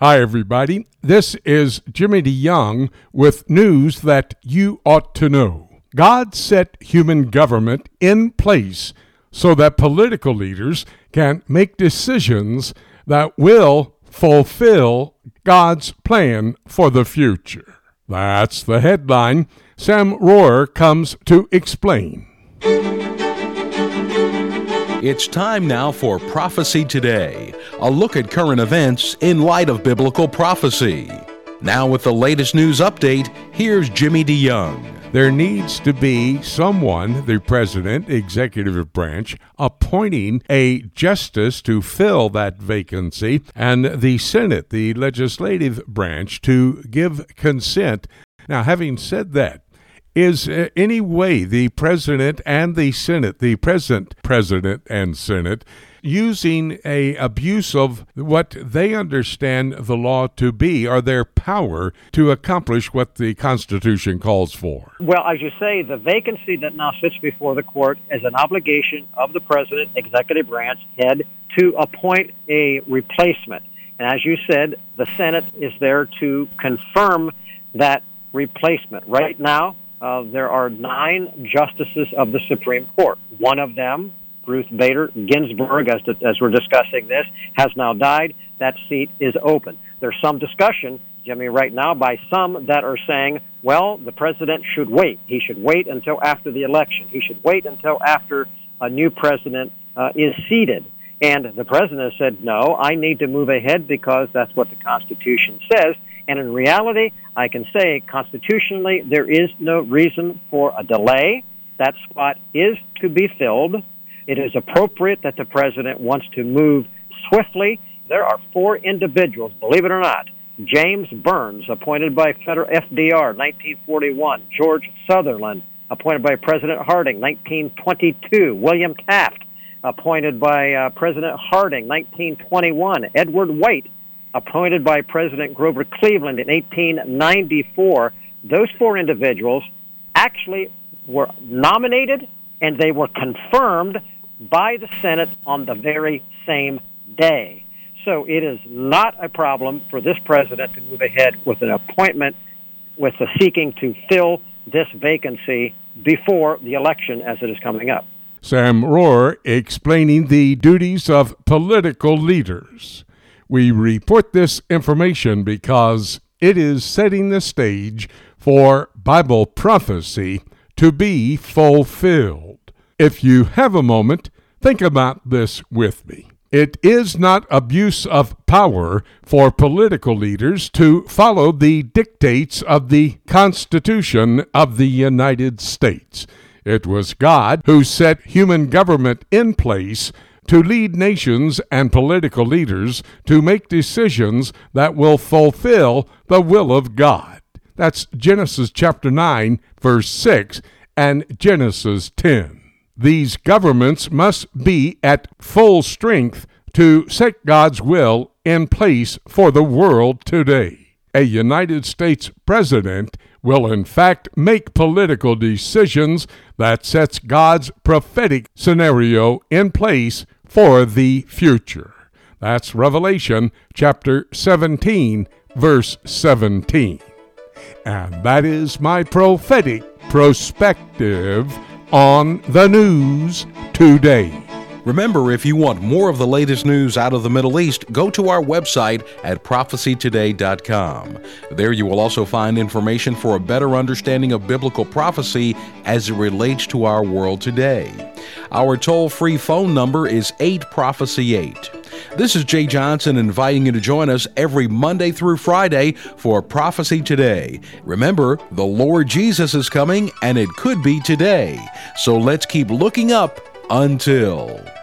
Hi, everybody. This is Jimmy DeYoung with news that you ought to know. God set human government in place so that political leaders can make decisions that will fulfill God's plan for the future. That's the headline. Sam Rohrer comes to explain. It's time now for Prophecy Today, a look at current events in light of biblical prophecy. Now with the latest news update, here's Jimmy DeYoung. There needs to be someone, the president, executive branch, appointing a justice to fill that vacancy, and the Senate, the legislative branch, to give consent. Now, having said that, is any way the president and the Senate, the present president and Senate, using a abuse of what they understand the law to be, or their power to accomplish what the Constitution calls for? Well, as you say, the vacancy that now sits before the court is an obligation of the president, executive branch head, to appoint a replacement. And as you said, the Senate is there to confirm that replacement. Right now, there are 9 justices of the Supreme Court. One of them, Ruth Bader Ginsburg, as we're discussing this, has now died. That seat is open. There's some discussion, Jimmy, right now by some that are saying, well, the president should wait. He should wait until after the election. He should wait until after a new president is seated. And the president said, no, I need to move ahead because that's what the Constitution says. And in reality, I can say constitutionally there is no reason for a delay. That spot is to be filled. It is appropriate that the president wants to move swiftly. There are 4 individuals, believe it or not. James Burns, appointed by FDR, 1941. George Sutherland, appointed by President Harding, 1922. William Taft, appointed by President Harding, 1921. Edward White, appointed by President Grover Cleveland in 1894. Those 4 individuals actually were nominated and they were confirmed by the Senate on the very same day. So it is not a problem for this president to move ahead with an appointment with the seeking to fill this vacancy before the election as it is coming up. Sam Rohrer explaining the duties of political leaders. We report this information because it is setting the stage for Bible prophecy to be fulfilled. If you have a moment, think about this with me. It is not abuse of power for political leaders to follow the dictates of the Constitution of the United States. It was God who set human government in place to lead nations and political leaders to make decisions that will fulfill the will of God. That's Genesis chapter 9, verse 6, and Genesis 10. These governments must be at full strength to set God's will in place for the world today. A United States president will in fact make political decisions that sets God's prophetic scenario in place for the future. That's Revelation chapter 17, verse 17. And that is my prophetic perspective on the news today. Remember, if you want more of the latest news out of the Middle East, go to our website at prophecytoday.com. There you will also find information for a better understanding of biblical prophecy as it relates to our world today. Our toll-free phone number is 8-PROPHECY-8. This is Jay Johnson inviting you to join us every Monday through Friday for Prophecy Today. Remember, the Lord Jesus is coming, and it could be today. So let's keep looking up until...